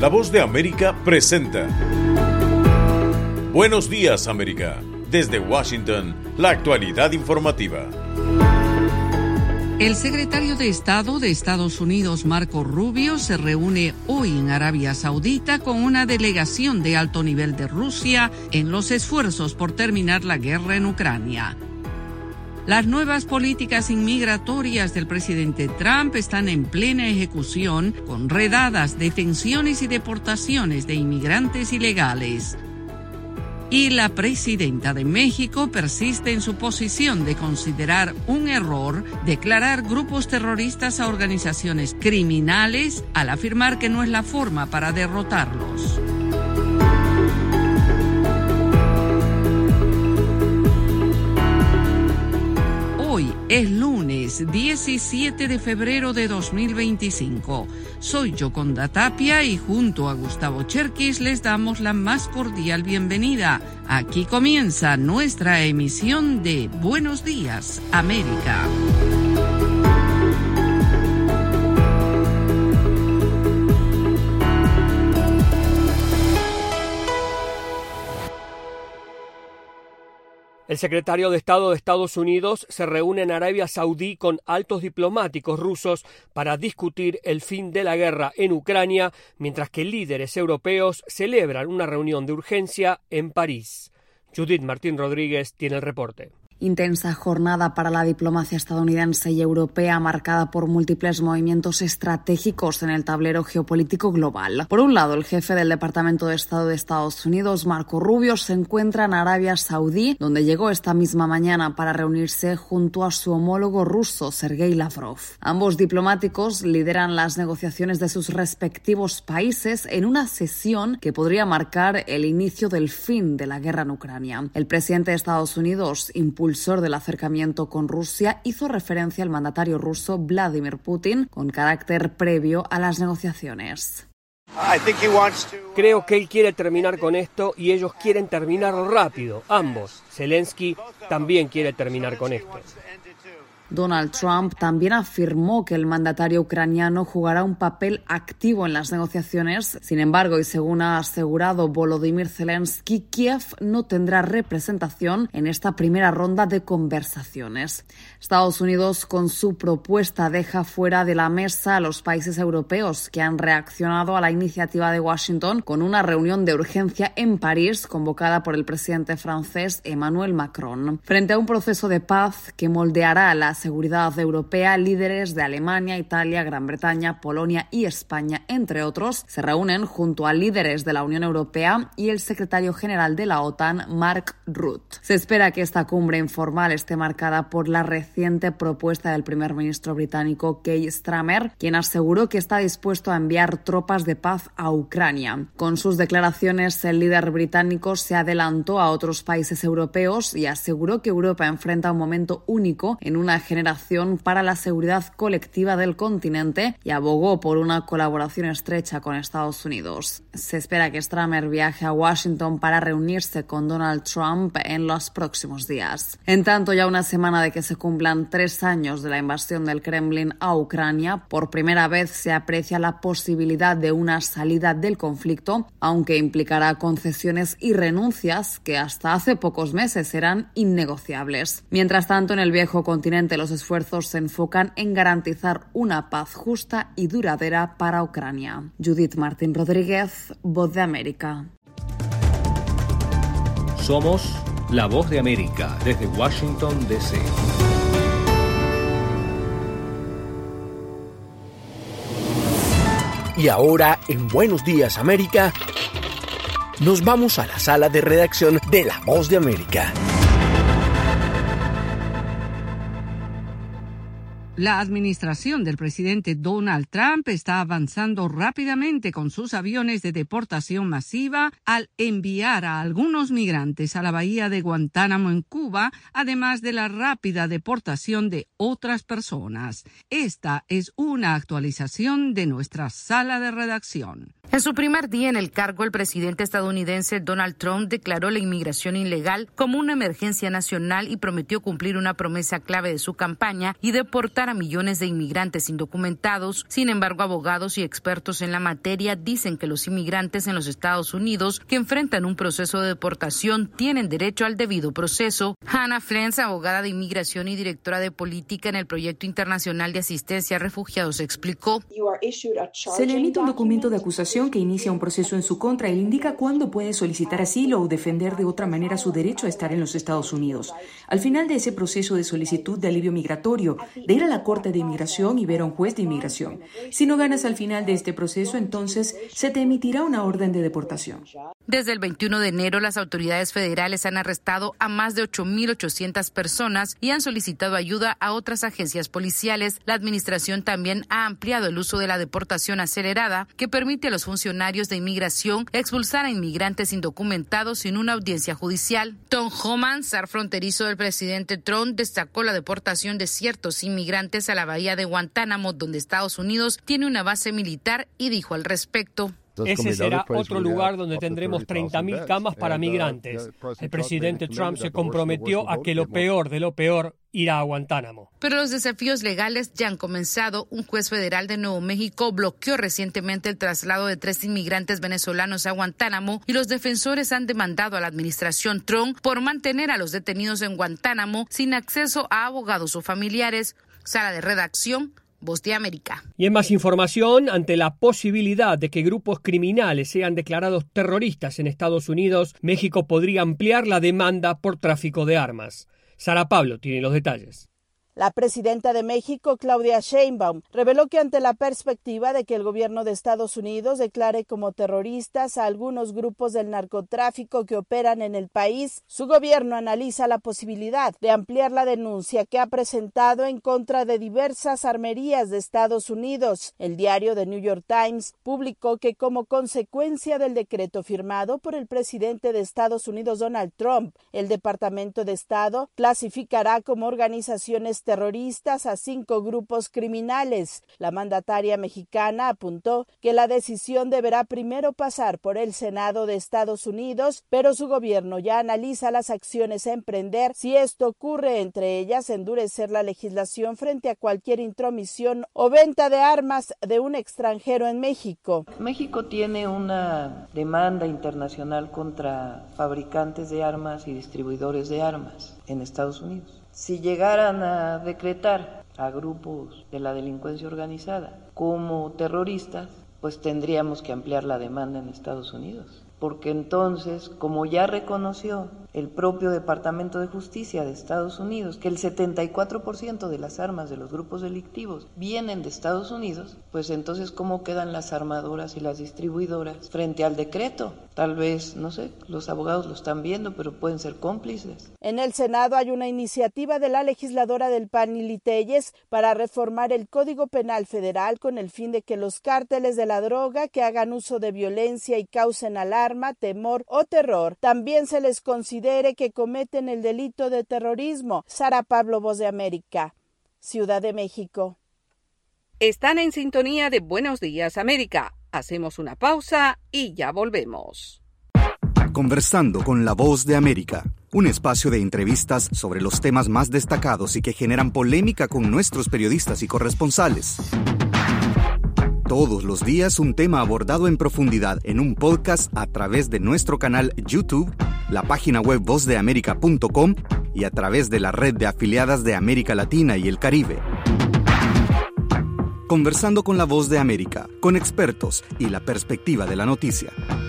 La Voz de América presenta Buenos Días, América. Desde Washington, la actualidad informativa. El secretario de Estado de Estados Unidos, Marco Rubio, se reúne hoy en Arabia Saudita con una delegación de alto nivel de Rusia en los esfuerzos por terminar la guerra en Ucrania. Las nuevas políticas inmigratorias del presidente Trump están en plena ejecución, con redadas, detenciones y deportaciones de inmigrantes ilegales. Y la presidenta de México persiste en su posición de considerar un error declarar grupos terroristas a organizaciones criminales al afirmar que no es la forma para derrotarlos. Hoy es lunes 17 de febrero de 2025. Soy Yoconda Tapia y junto a Gustavo Cherkis les damos la más cordial bienvenida. Aquí comienza nuestra emisión de Buenos Días, América. El secretario de Estado de Estados Unidos se reúne en Arabia Saudí con altos diplomáticos rusos para discutir el fin de la guerra en Ucrania, mientras que líderes europeos celebran una reunión de urgencia en París. Judith Martín Rodríguez tiene el reporte. Intensa jornada para la diplomacia estadounidense y europea marcada por múltiples movimientos estratégicos en el tablero geopolítico global. Por un lado, el jefe del Departamento de Estado de Estados Unidos, Marco Rubio, se encuentra en Arabia Saudí, donde llegó esta misma mañana para reunirse junto a su homólogo ruso, Sergei Lavrov. Ambos diplomáticos lideran las negociaciones de sus respectivos países en una sesión que podría marcar el inicio del fin de la guerra en Ucrania. El presidente de Estados Unidos, impulsor del acercamiento con Rusia, hizo referencia al mandatario ruso Vladimir Putin con carácter previo a las negociaciones. Creo que él quiere terminar con esto y ellos quieren terminarlo rápido, ambos. Zelensky también quiere terminar con esto. Donald Trump también afirmó que el mandatario ucraniano jugará un papel activo en las negociaciones. Sin embargo, y según ha asegurado Volodymyr Zelensky, Kiev no tendrá representación en esta primera ronda de conversaciones. Estados Unidos, con su propuesta, deja fuera de la mesa a los países europeos que han reaccionado a la iniciativa de Washington con una reunión de urgencia en París convocada por el presidente francés Emmanuel Macron. Frente a un proceso de paz que moldeará la seguridad europea, líderes de Alemania, Italia, Gran Bretaña, Polonia y España, entre otros, se reúnen junto a líderes de la Unión Europea y el secretario general de la OTAN, Mark Rutte. Se espera que esta cumbre informal esté marcada por la reciente propuesta del primer ministro británico Keir Starmer, quien aseguró que está dispuesto a enviar tropas de paz a Ucrania. Con sus declaraciones, el líder británico se adelantó a otros países europeos y aseguró que Europa enfrenta un momento único en una generación para la seguridad colectiva del continente y abogó por una colaboración estrecha con Estados Unidos. Se espera que Starmer viaje a Washington para reunirse con Donald Trump en los próximos días. En tanto, ya una semana de que se cumplan 3 años de la invasión del Kremlin a Ucrania, por primera vez se aprecia la posibilidad de una salida del conflicto, aunque implicará concesiones y renuncias que hasta hace pocos meses eran innegociables. Mientras tanto, en el viejo continente los esfuerzos se enfocan en garantizar una paz justa y duradera para Ucrania. Judith Martín Rodríguez, Voz de América. Somos La Voz de América desde Washington, D.C. Y ahora, en Buenos Días, América, nos vamos a la sala de redacción de La Voz de América. La administración del presidente Donald Trump está avanzando rápidamente con sus aviones de deportación masiva al enviar a algunos migrantes a la bahía de Guantánamo en Cuba, además de la rápida deportación de otras personas. Esta es una actualización de nuestra sala de redacción. En su primer día en el cargo, el presidente estadounidense Donald Trump declaró la inmigración ilegal como una emergencia nacional y prometió cumplir una promesa clave de su campaña y deportar a millones de inmigrantes indocumentados. Sin embargo, abogados y expertos en la materia dicen que los inmigrantes en los Estados Unidos que enfrentan un proceso de deportación tienen derecho al debido proceso. Hannah Flens, abogada de inmigración y directora de política en el Proyecto Internacional de Asistencia a Refugiados, explicó: se le emite un documento de acusación que inicia un proceso en su contra y le indica cuándo puede solicitar asilo o defender de otra manera su derecho a estar en los Estados Unidos. Al final de ese proceso de solicitud de alivio migratorio, de ir a la Corte de Inmigración y ver a un juez de inmigración. Si no ganas al final de este proceso, entonces se te emitirá una orden de deportación. Desde el 21 de enero, las autoridades federales han arrestado a más de 8.800 personas y han solicitado ayuda a otras agencias policiales. La administración también ha ampliado el uso de la deportación acelerada, que permite a los funcionarios de inmigración expulsar a inmigrantes indocumentados sin una audiencia judicial. Tom Homan, zar fronterizo del presidente Trump, destacó la deportación de ciertos inmigrantes a la bahía de Guantánamo, donde Estados Unidos tiene una base militar, y dijo al respecto: ese será otro lugar donde tendremos 30.000 camas para migrantes. El presidente Trump se comprometió a que lo peor de lo peor irá a Guantánamo. Pero los desafíos legales ya han comenzado. Un juez federal de Nuevo México bloqueó recientemente el traslado de 3 inmigrantes venezolanos a Guantánamo y los defensores han demandado a la administración Trump por mantener a los detenidos en Guantánamo sin acceso a abogados o familiares. Sala de redacción, Voz de América. Y en más información, ante la posibilidad de que grupos criminales sean declarados terroristas en Estados Unidos, México podría ampliar la demanda por tráfico de armas. Sara Pablo tiene los detalles. La presidenta de México, Claudia Sheinbaum, reveló que ante la perspectiva de que el gobierno de Estados Unidos declare como terroristas a algunos grupos del narcotráfico que operan en el país, su gobierno analiza la posibilidad de ampliar la denuncia que ha presentado en contra de diversas armerías de Estados Unidos. El diario The New York Times publicó que como consecuencia del decreto firmado por el presidente de Estados Unidos, Donald Trump, el Departamento de Estado clasificará como organizaciones terroristas a 5 grupos criminales. La mandataria mexicana apuntó que la decisión deberá primero pasar por el Senado de Estados Unidos, pero su gobierno ya analiza las acciones a emprender si esto ocurre, entre ellas endurecer la legislación frente a cualquier intromisión o venta de armas de un extranjero en México. México tiene una demanda internacional contra fabricantes de armas y distribuidores de armas en Estados Unidos. Si llegaran a decretar a grupos de la delincuencia organizada como terroristas, pues tendríamos que ampliar la demanda en Estados Unidos. Porque entonces, como ya reconoció el propio Departamento de Justicia de Estados Unidos, que el 74% de las armas de los grupos delictivos vienen de Estados Unidos, pues entonces, ¿cómo quedan las armadoras y las distribuidoras frente al decreto? Tal vez, no sé, los abogados lo están viendo, pero pueden ser cómplices. En el Senado hay una iniciativa de la legisladora del PAN, Lili Téllez, para reformar el Código Penal Federal con el fin de que los cárteles de la droga que hagan uso de violencia y causen alarma, temor o terror, también se les considere que cometen el delito de terrorismo. Sara Pablo, Voz de América, Ciudad de México. Están en sintonía de Buenos Días, América. Hacemos una pausa y ya volvemos. Conversando con la Voz de América, un espacio de entrevistas sobre los temas más destacados y que generan polémica con nuestros periodistas y corresponsales. Todos los días un tema abordado en profundidad en un podcast a través de nuestro canal YouTube, la página web vozdeamerica.com y a través de la red de afiliadas de América Latina y el Caribe. Conversando con la Voz de América, con expertos y la perspectiva de la noticia.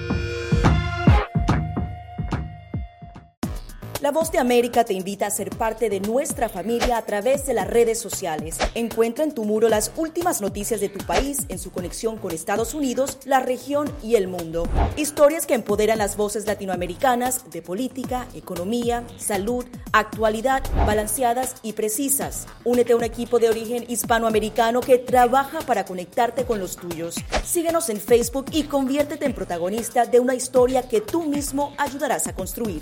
La Voz de América te invita a ser parte de nuestra familia a través de las redes sociales. Encuentra en tu muro las últimas noticias de tu país en su conexión con Estados Unidos, la región y el mundo. Historias que empoderan las voces latinoamericanas de política, economía, salud, actualidad, balanceadas y precisas. Únete a un equipo de origen hispanoamericano que trabaja para conectarte con los tuyos. Síguenos en Facebook y conviértete en protagonista de una historia que tú mismo ayudarás a construir.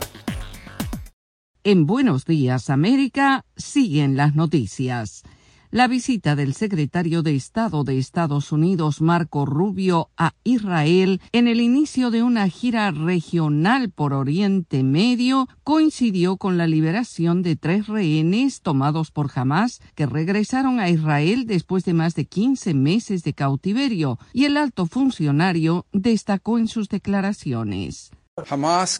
En Buenos Días, América, siguen las noticias. la visita del secretario de Estado de Estados Unidos, Marco Rubio, a Israel en el inicio de una gira regional por Oriente Medio coincidió con la liberación de 3 rehenes tomados por Hamás que regresaron a Israel después de más de 15 meses de cautiverio, y el alto funcionario destacó en sus declaraciones. Hamás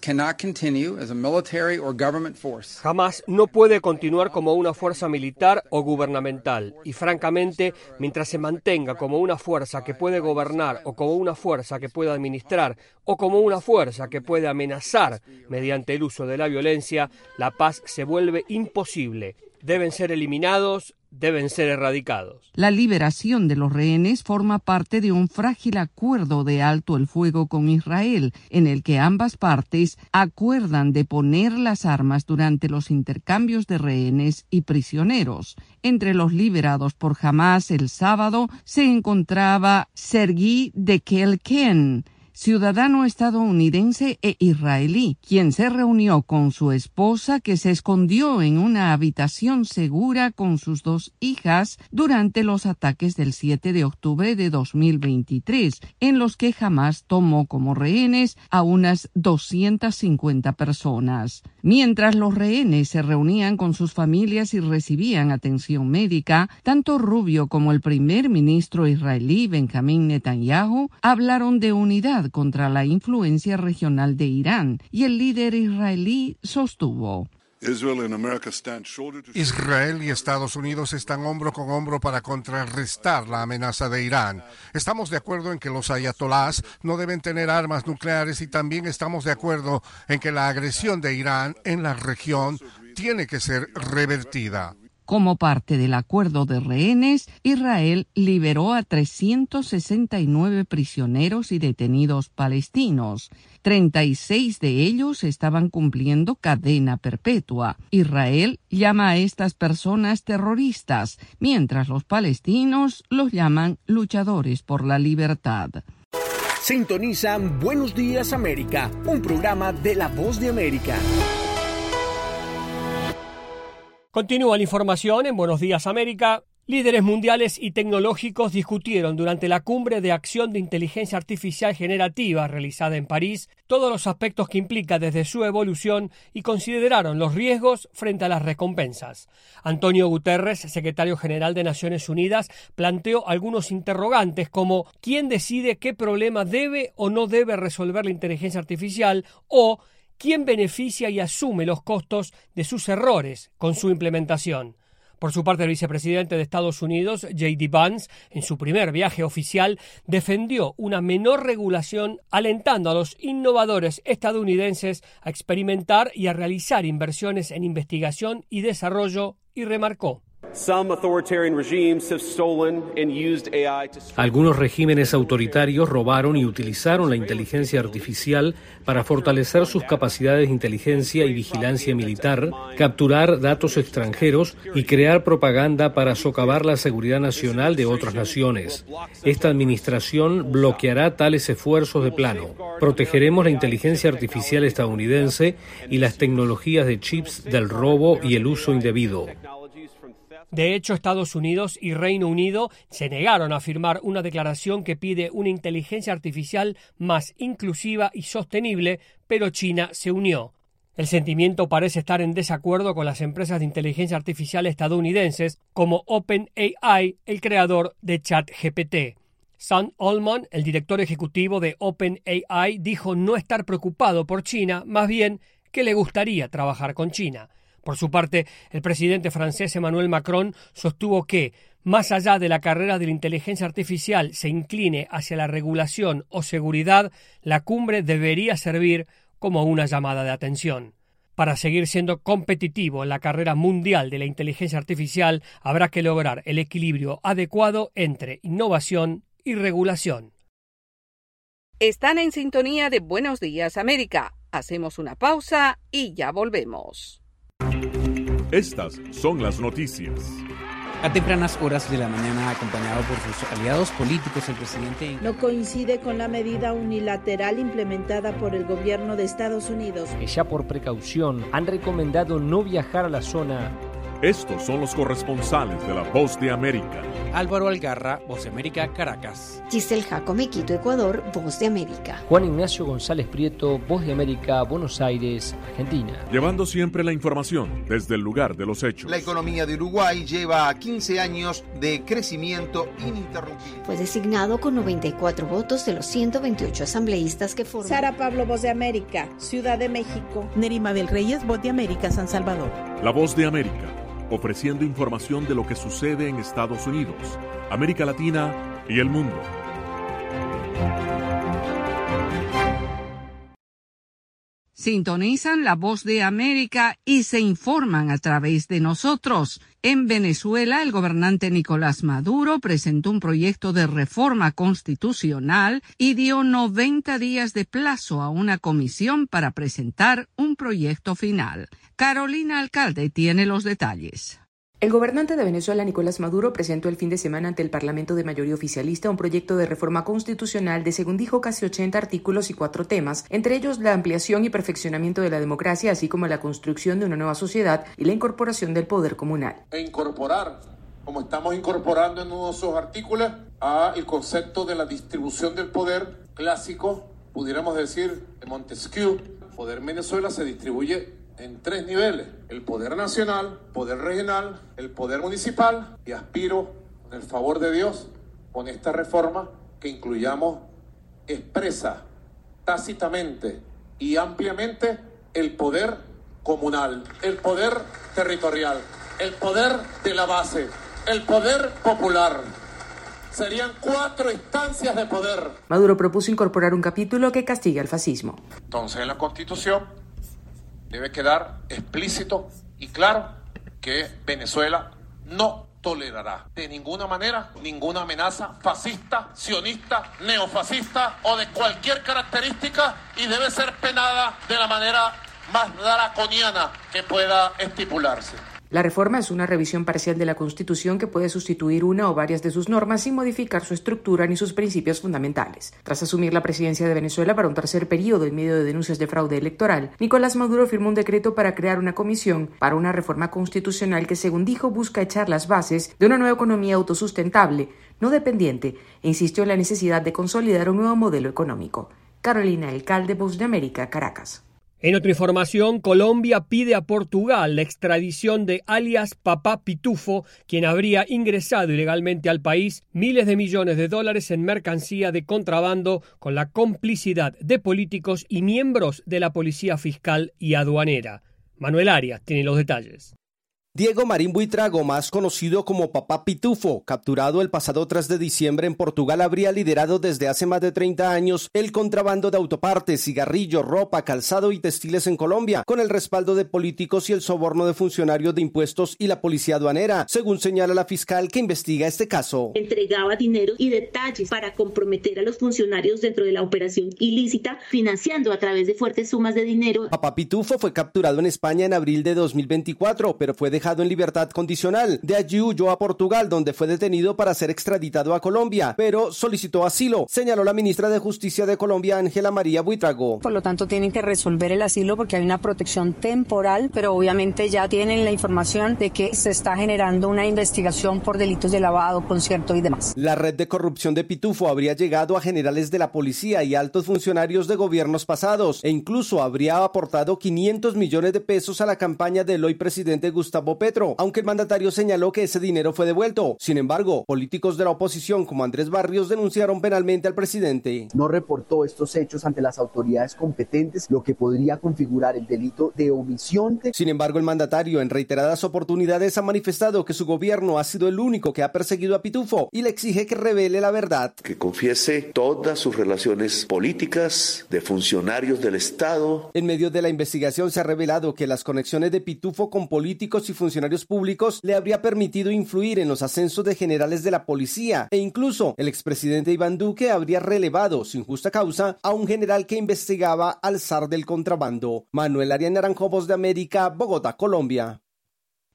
no puede continuar como una fuerza militar o gubernamental, y francamente, mientras se mantenga como una fuerza que puede gobernar o como una fuerza que puede administrar o como una fuerza que puede amenazar mediante el uso de la violencia, la paz se vuelve imposible. Deben ser eliminados, deben ser erradicados. La liberación de los rehenes forma parte de un frágil acuerdo de alto el fuego con Israel, en el que ambas partes acuerdan de poner las armas durante los intercambios de rehenes y prisioneros. Entre los liberados por Hamás el sábado se encontraba Sergi Dekelken, ciudadano estadounidense e israelí, quien se reunió con su esposa, que se escondió en una habitación segura con sus 2 hijas durante los ataques del 7 de octubre de 2023, en los que Hamás tomó como rehenes a unas 250 personas. Mientras los rehenes se reunían con sus familias y recibían atención médica, tanto Rubio como el primer ministro israelí Benjamín Netanyahu hablaron de unidad contra la influencia regional de Irán, y el líder israelí sostuvo: Israel y Estados Unidos están hombro con hombro para contrarrestar la amenaza de Irán. Estamos de acuerdo en que los ayatolás no deben tener armas nucleares, y también estamos de acuerdo en que la agresión de Irán en la región tiene que ser revertida. Como parte del acuerdo de rehenes, Israel liberó a 369 prisioneros y detenidos palestinos. 36 de ellos estaban cumpliendo cadena perpetua. Israel llama a estas personas terroristas, mientras los palestinos los llaman luchadores por la libertad. Sintonizan Buenos Días América, un programa de La Voz de América. Continúa la información en Buenos Días América. Líderes mundiales y tecnológicos discutieron durante la Cumbre de Acción de Inteligencia Artificial Generativa realizada en París todos los aspectos que implica desde su evolución, y consideraron los riesgos frente a las recompensas. Antonio Guterres, secretario general de Naciones Unidas, planteó algunos interrogantes como ¿quién decide qué problema debe o no debe resolver la inteligencia artificial? O ¿quién beneficia y asume los costos de sus errores con su implementación? Por su parte, el vicepresidente de Estados Unidos, J.D. Vance, en su primer viaje oficial, defendió una menor regulación, alentando a los innovadores estadounidenses a experimentar y a realizar inversiones en investigación y desarrollo, y remarcó: Algunos regímenes autoritarios robaron y utilizaron la inteligencia artificial para fortalecer sus capacidades de inteligencia y vigilancia militar, capturar datos extranjeros y crear propaganda para socavar la seguridad nacional de otras naciones. Esta administración bloqueará tales esfuerzos de plano. Protegeremos la inteligencia artificial estadounidense y las tecnologías de chips del robo y el uso indebido. De hecho, Estados Unidos y Reino Unido se negaron a firmar una declaración que pide una inteligencia artificial más inclusiva y sostenible, pero China se unió. El sentimiento parece estar en desacuerdo con las empresas de inteligencia artificial estadounidenses, como OpenAI, el creador de ChatGPT. Sam Altman, el director ejecutivo de OpenAI, dijo no estar preocupado por China, más bien que le gustaría trabajar con China. Por su parte, el presidente francés Emmanuel Macron sostuvo que, más allá de la carrera de la inteligencia artificial se incline hacia la regulación o seguridad, la cumbre debería servir como una llamada de atención. Para seguir siendo competitivo en la carrera mundial de la inteligencia artificial, habrá que lograr el equilibrio adecuado entre innovación y regulación. Están en sintonía de Buenos Días América. Hacemos una pausa y ya volvemos. Estas son las noticias. A tempranas horas de la mañana, acompañado por sus aliados políticos, el presidente no coincide con la medida unilateral implementada por el gobierno de Estados Unidos. Que ya por precaución han recomendado no viajar a la zona Estos son los corresponsales de La Voz de América. Álvaro Algarra, Voz de América, Caracas. Giselle Jacome, Quito, Ecuador, Voz de América. Juan Ignacio González Prieto, Voz de América, Buenos Aires, Argentina. Llevando siempre la información desde el lugar de los hechos. La economía de Uruguay lleva 15 años de crecimiento ininterrumpido. Fue designado con 94 votos de los 128 asambleístas que forman. Sara Pablo, Voz de América, Ciudad de México. Nerima del Reyes, Voz de América, San Salvador. La Voz de América, ofreciendo información de lo que sucede en Estados Unidos, América Latina y el mundo. Sintonizan La Voz de América y se informan a través de nosotros. En Venezuela, el gobernante Nicolás Maduro presentó un proyecto de reforma constitucional y dio 90 días de plazo a una comisión para presentar un proyecto final. Carolina Alcalde tiene los detalles. El gobernante de Venezuela, Nicolás Maduro, presentó el fin de semana ante el Parlamento de mayoría oficialista un proyecto de reforma constitucional de, según dijo, casi 80 artículos y 4 temas, entre ellos la ampliación y perfeccionamiento de la democracia, así como la construcción de una nueva sociedad y la incorporación del poder comunal. Incorporar, como estamos incorporando en uno de esos artículos, el concepto de la distribución del poder clásico, pudiéramos decir, de Montesquieu. El poder en Venezuela se distribuye en 3 niveles: el poder nacional, poder regional, el poder municipal, y aspiro, con el favor de Dios, con esta reforma, que incluyamos expresa, tácitamente y ampliamente el poder comunal, el poder territorial, el poder de la base, el poder popular. Serían 4 instancias de poder. Maduro propuso incorporar un capítulo que castigue al fascismo. Entonces, en la Constitución debe quedar explícito y claro que Venezuela no tolerará de ninguna manera ninguna amenaza fascista, sionista, neofascista o de cualquier característica, y debe ser penada de la manera más draconiana que pueda estipularse. La reforma es una revisión parcial de la Constitución que puede sustituir una o varias de sus normas sin modificar su estructura ni sus principios fundamentales. Tras asumir la presidencia de Venezuela para un tercer periodo en medio de denuncias de fraude electoral, Nicolás Maduro firmó un decreto para crear una comisión para una reforma constitucional que, según dijo, busca echar las bases de una nueva economía autosustentable, no dependiente, e insistió en la necesidad de consolidar un nuevo modelo económico. Carolina Alcalde, Voz de América, Caracas. En otra información, Colombia pide a Portugal la extradición de alias Papá Pitufo, quien habría ingresado ilegalmente al país miles de millones de dólares en mercancía de contrabando con la complicidad de políticos y miembros de la Policía Fiscal y Aduanera. Manuel Arias tiene los detalles. Diego Marín Buitrago, más conocido como Papá Pitufo, capturado el pasado 3 de diciembre en Portugal, habría liderado desde hace más de 30 años el contrabando de autopartes, cigarrillos, ropa, calzado y textiles en Colombia, con el respaldo de políticos y el soborno de funcionarios de impuestos y la policía aduanera, según señala la fiscal que investiga este caso. Entregaba dinero y detalles para comprometer a los funcionarios dentro de la operación ilícita, financiando a través de fuertes sumas de dinero. Papá Pitufo fue capturado en España en abril de 2024, pero fue dejado en libertad condicional. De allí huyó a Portugal, donde fue detenido para ser extraditado a Colombia, pero solicitó asilo, señaló la ministra de Justicia de Colombia, Ángela María Buitrago. Por lo tanto, tienen que resolver el asilo porque hay una protección temporal, pero obviamente ya tienen la información de que se está generando una investigación por delitos de lavado, concierto y demás. La red de corrupción de Pitufo habría llegado a generales de la policía y altos funcionarios de gobiernos pasados, e incluso habría aportado 500 millones de pesos a la campaña del hoy presidente Gustavo Petro, aunque el mandatario señaló que ese dinero fue devuelto. Sin embargo, políticos de la oposición como Andrés Barrios denunciaron penalmente al presidente. No reportó estos hechos ante las autoridades competentes, lo que podría configurar el delito de omisión. Sin embargo, el mandatario en reiteradas oportunidades ha manifestado que su gobierno ha sido el único que ha perseguido a Pitufo y le exige que revele la verdad. Que confiese todas sus relaciones políticas de funcionarios del Estado. En medio de la investigación se ha revelado que las conexiones de Pitufo con políticos y funcionarios públicos le habría permitido influir en los ascensos de generales de la policía, e incluso el expresidente Iván Duque habría relevado sin justa causa a un general que investigaba al zar del contrabando. Manuel Arias Naranjo, Voz de América, Bogotá, Colombia.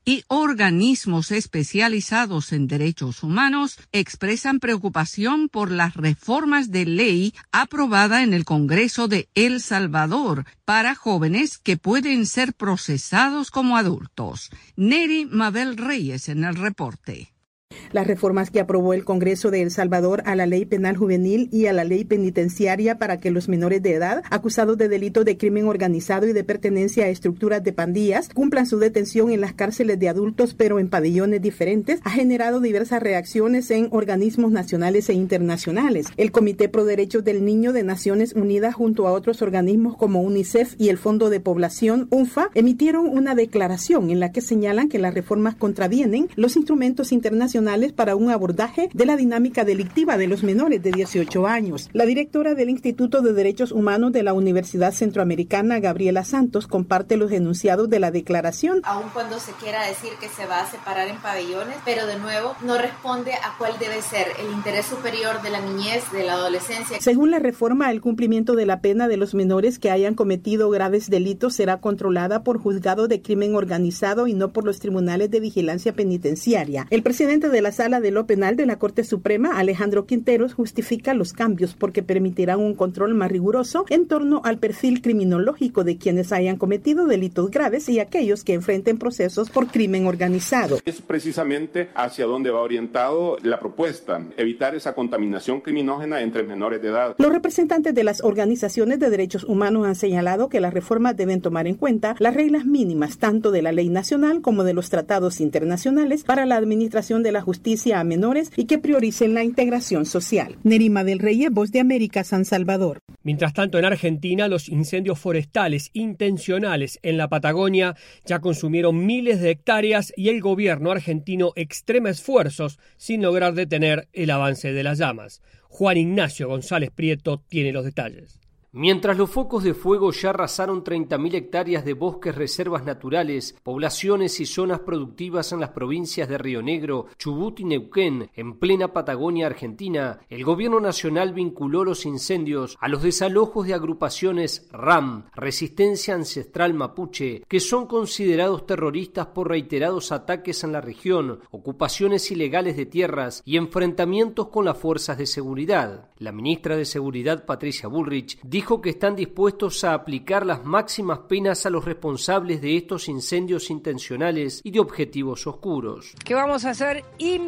y organismos especializados en derechos humanos expresan preocupación por las reformas de ley aprobada en el Congreso de El Salvador para jóvenes que pueden ser procesados como adultos. Neri Mabel Reyes en el reporte. Las reformas que aprobó el Congreso de El Salvador a la Ley Penal Juvenil y a la Ley Penitenciaria para que los menores de edad acusados de delitos de crimen organizado y de pertenencia a estructuras de pandillas cumplan su detención en las cárceles de adultos pero en pabellones diferentes ha generado diversas reacciones en organismos nacionales e internacionales. El Comité Pro Derechos del Niño de Naciones Unidas junto a otros organismos como UNICEF y el Fondo de Población UNFA emitieron una declaración en la que señalan que las reformas contravienen los instrumentos internacionales para un abordaje de la dinámica delictiva de los menores de 18 años. La directora del Instituto de Derechos Humanos de la Universidad Centroamericana, Gabriela Santos, comparte los enunciados de la declaración. Aun cuando se quiera decir que se va a separar en pabellones, pero de nuevo no responde a cuál debe ser el interés superior de la niñez, de la adolescencia. Según la reforma, el cumplimiento de la pena de los menores que hayan cometido graves delitos será controlada por juzgados de crimen organizado y no por los tribunales de vigilancia penitenciaria. El presidente de la Sala de lo Penal de la Corte Suprema, Alejandro Quinteros, justifica los cambios porque permitirán un control más riguroso en torno al perfil criminológico de quienes hayan cometido delitos graves y aquellos que enfrenten procesos por crimen organizado. Es precisamente hacia donde va orientado la propuesta, evitar esa contaminación criminógena entre menores de edad. Los representantes de las organizaciones de derechos humanos han señalado que las reformas deben tomar en cuenta las reglas mínimas tanto de la ley nacional como de los tratados internacionales para la administración de la justicia a menores y que prioricen la integración social. Nerima del Reyes, Voz de América, San Salvador. Mientras tanto, en Argentina, los incendios forestales intencionales en la Patagonia ya consumieron miles de hectáreas y el gobierno argentino extrema esfuerzos sin lograr detener el avance de las llamas. Juan Ignacio González Prieto tiene los detalles. Mientras los focos de fuego ya arrasaron 30.000 hectáreas de bosques, reservas naturales, poblaciones y zonas productivas en las provincias de Río Negro, Chubut y Neuquén, en plena Patagonia Argentina, el gobierno nacional vinculó los incendios a los desalojos de agrupaciones RAM, Resistencia Ancestral Mapuche, que son considerados terroristas por reiterados ataques en la región, ocupaciones ilegales de tierras y enfrentamientos con las fuerzas de seguridad. La ministra de Seguridad, Patricia Bullrich, dijo que están dispuestos a aplicar las máximas penas a los responsables de estos incendios intencionales y de objetivos oscuros. Que vamos a ser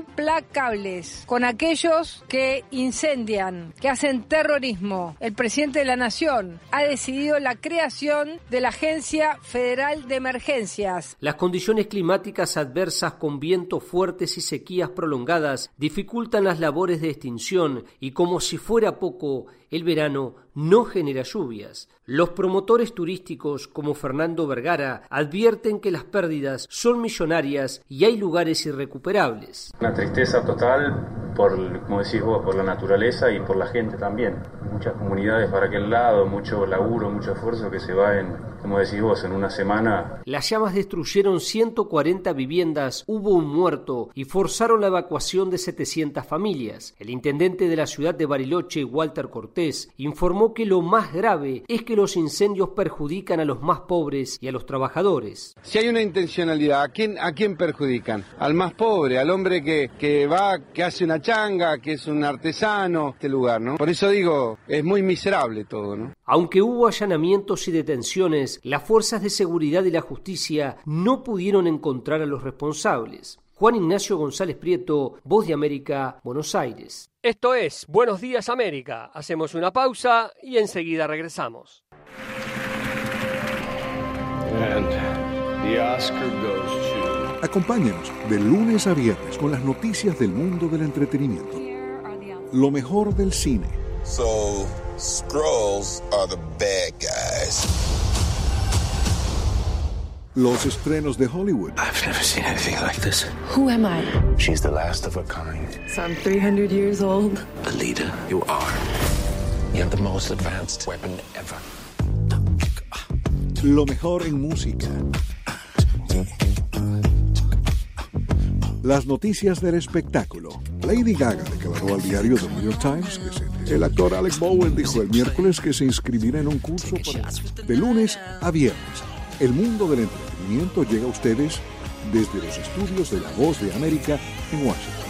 implacables con aquellos que incendian, que hacen terrorismo. El presidente de la Nación ha decidido la creación de la Agencia Federal de Emergencias. Las condiciones climáticas adversas con vientos fuertes y sequías prolongadas dificultan las labores de extinción y, como si fuera poco, el verano no genera lluvias. Los promotores turísticos como Fernando Vergara advierten que las pérdidas son millonarias y hay lugares irrecuperables. Una tristeza total por, como decís vos, por la naturaleza y por la gente también. Muchas comunidades para aquel lado, mucho laburo, mucho esfuerzo que se va en, como decís vos, en una semana. Las llamas destruyeron 140 viviendas, hubo un muerto y forzaron la evacuación de 700 familias. El intendente de la ciudad de Bariloche, Walter Cortés, informó que lo más grave es que los incendios perjudican a los más pobres y a los trabajadores. Si hay una intencionalidad, ¿a quién perjudican? Al más pobre, al hombre que va, que hace una changa, que es un artesano, este lugar, ¿no? Por eso digo, es muy miserable todo, ¿no? Aunque hubo allanamientos y detenciones, las fuerzas de seguridad y la justicia no pudieron encontrar a los responsables. Juan Ignacio González Prieto, Voz de América, Buenos Aires. Esto es Buenos Días América. Hacemos una pausa y enseguida regresamos. And the Oscar goes to... Acompáñenos de lunes a viernes con las noticias del mundo del entretenimiento. Lo mejor del cine. So, Skrulls are the bad guys. Los estrenos de Hollywood. I've never seen anything like this. Who am I? She's the last of her kind. So I'm 300 years old. Alita, you are. You have the most advanced weapon ever. Lo mejor en música. Las noticias del espectáculo. Lady Gaga declaró al diario The New York Times que el actor Alec Baldwin dijo el miércoles que se inscribirá en un curso de lunes a viernes. El mundo del entretenimiento llega a ustedes desde los estudios de La Voz de América en Washington.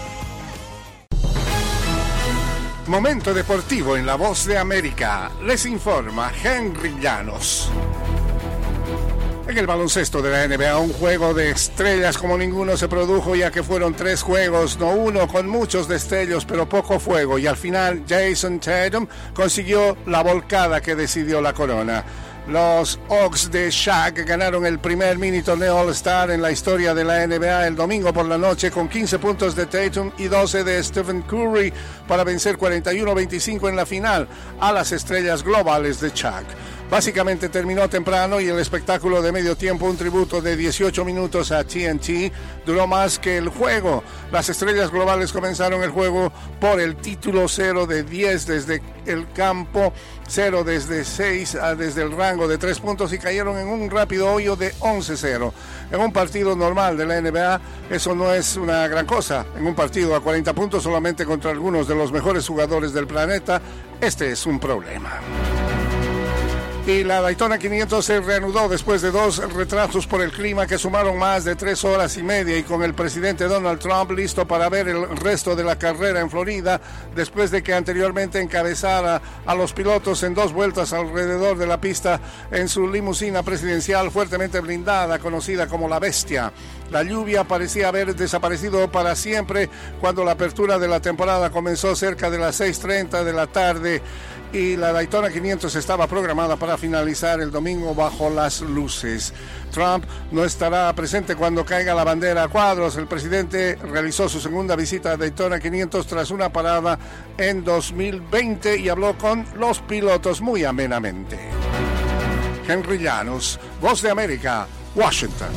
Momento deportivo en La Voz de América. Les informa Henry Llanos. En el baloncesto de la NBA, un juego de estrellas como ninguno se produjo, ya que fueron 3 juegos, no uno, con muchos destellos, pero poco fuego. Y al final, Jason Tatum consiguió la volcada que decidió la corona. Los Hawks de Shaq ganaron el primer mini torneo All-Star en la historia de la NBA el domingo por la noche con 15 puntos de Tatum y 12 de Stephen Curry para vencer 41-25 en la final a las estrellas globales de Shaq. Básicamente terminó temprano y el espectáculo de medio tiempo, un tributo de 18 minutos a TNT, duró más que el juego. Las estrellas globales comenzaron el juego por el título 0 de 10 desde el campo, 0 desde 6 desde el rango de 3 puntos y cayeron en un rápido hoyo de 11-0. En un partido normal de la NBA eso no es una gran cosa. En un partido a 40 puntos solamente contra algunos de los mejores jugadores del planeta, este es un problema. Y la Daytona 500 se reanudó después de 2 retrasos por el clima que sumaron más de 3 horas y media, y con el presidente Donald Trump listo para ver el resto de la carrera en Florida, después de que anteriormente encabezara a los pilotos en 2 vueltas alrededor de la pista en su limusina presidencial fuertemente blindada, conocida como la Bestia. La lluvia parecía haber desaparecido para siempre cuando la apertura de la temporada comenzó cerca de las 6:30 de la tarde, y la Daytona 500 estaba programada para finalizar el domingo bajo las luces. Trump no estará presente cuando caiga la bandera a cuadros. El presidente realizó su segunda visita a Daytona 500 tras una parada en 2020 y habló con los pilotos muy amenamente. Henry Llanos, Voz de América, Washington.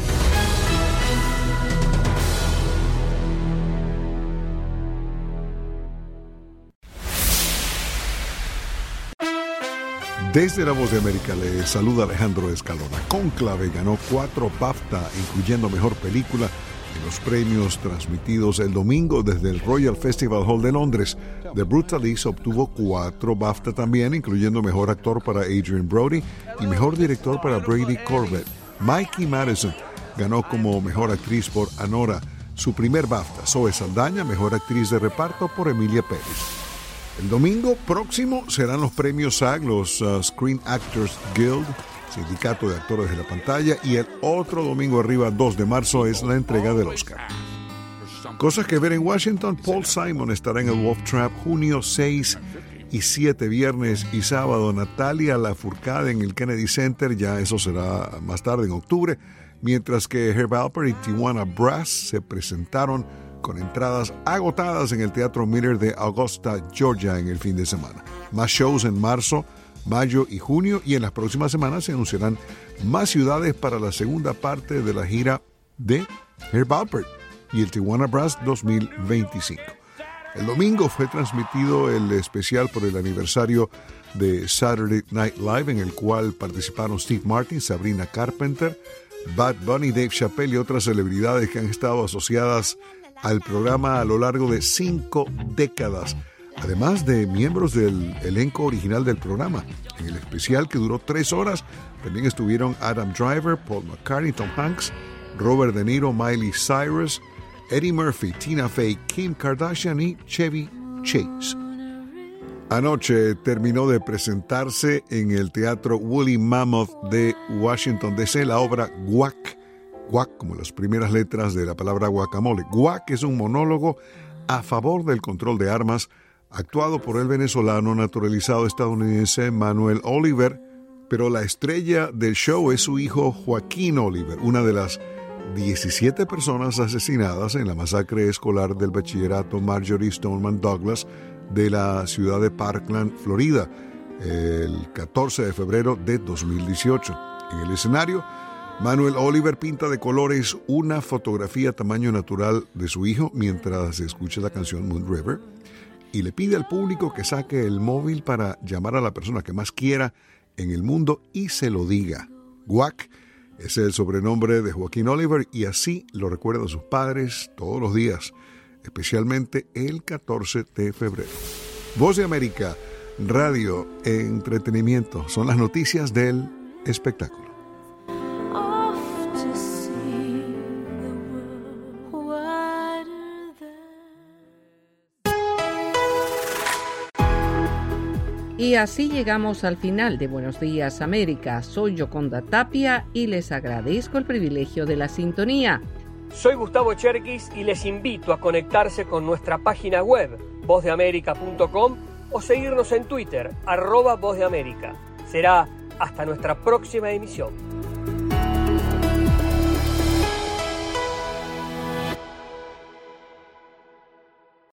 Desde La Voz de América le saluda Alejandro Escalona. Cónclave ganó 4 BAFTA, incluyendo Mejor Película, en los premios transmitidos el domingo desde el Royal Festival Hall de Londres. The Brutalist obtuvo 4 BAFTA también, incluyendo Mejor Actor para Adrien Brody y Mejor Director para Brady Corbett. Mikey Madison ganó como Mejor Actriz por Anora, su primer BAFTA. Zoe Saldaña, Mejor Actriz de Reparto por Emilia Pérez. El domingo próximo serán los premios SAG, los Screen Actors Guild, Sindicato de Actores de la Pantalla, y el otro domingo arriba, 2 de marzo, es la entrega del Oscar. Cosas que ver en Washington: Paul Simon estará en el Wolf Trap junio 6 y 7, viernes y sábado. Natalia Lafourcade en el Kennedy Center, ya eso será más tarde en octubre, mientras que Herb Alpert y Tijuana Brass se presentaron con entradas agotadas en el Teatro Miller de Augusta, Georgia, en el fin de semana. Más shows en marzo, mayo y junio, y en las próximas semanas se anunciarán más ciudades para la segunda parte de la gira de Herb Alpert y el Tijuana Brass 2025. El domingo fue transmitido el especial por el aniversario de Saturday Night Live, en el cual participaron Steve Martin, Sabrina Carpenter, Bad Bunny, Dave Chappelle y otras celebridades que han estado asociadas al programa a lo largo de 5 décadas, además de miembros del elenco original del programa. En el especial, que duró 3 horas, también estuvieron Adam Driver, Paul McCartney, Tom Hanks, Robert De Niro, Miley Cyrus, Eddie Murphy, Tina Fey, Kim Kardashian y Chevy Chase. Anoche terminó de presentarse en el Teatro Woolly Mammoth de Washington, D.C., la obra Guac. Guac, como las primeras letras de la palabra guacamole. Guac es un monólogo a favor del control de armas, actuado por el venezolano naturalizado estadounidense Manuel Oliver, pero la estrella del show es su hijo Joaquín Oliver, una de las 17 personas asesinadas en la masacre escolar del bachillerato Marjory Stoneman Douglas de la ciudad de Parkland, Florida, el 14 de febrero de 2018. En el escenario, Manuel Oliver pinta de colores una fotografía tamaño natural de su hijo mientras escucha la canción Moon River, y le pide al público que saque el móvil para llamar a la persona que más quiera en el mundo y se lo diga. Guac es el sobrenombre de Joaquín Oliver y así lo recuerdan sus padres todos los días, especialmente el 14 de febrero. Voz de América, radio, entretenimiento, son las noticias del espectáculo. Y así llegamos al final de Buenos Días América. Soy Yoconda Tapia y les agradezco el privilegio de la sintonía. Soy Gustavo Cherkis y les invito a conectarse con nuestra página web, vozdeamerica.com, o seguirnos en Twitter, @vozdeamerica. Será hasta nuestra próxima emisión.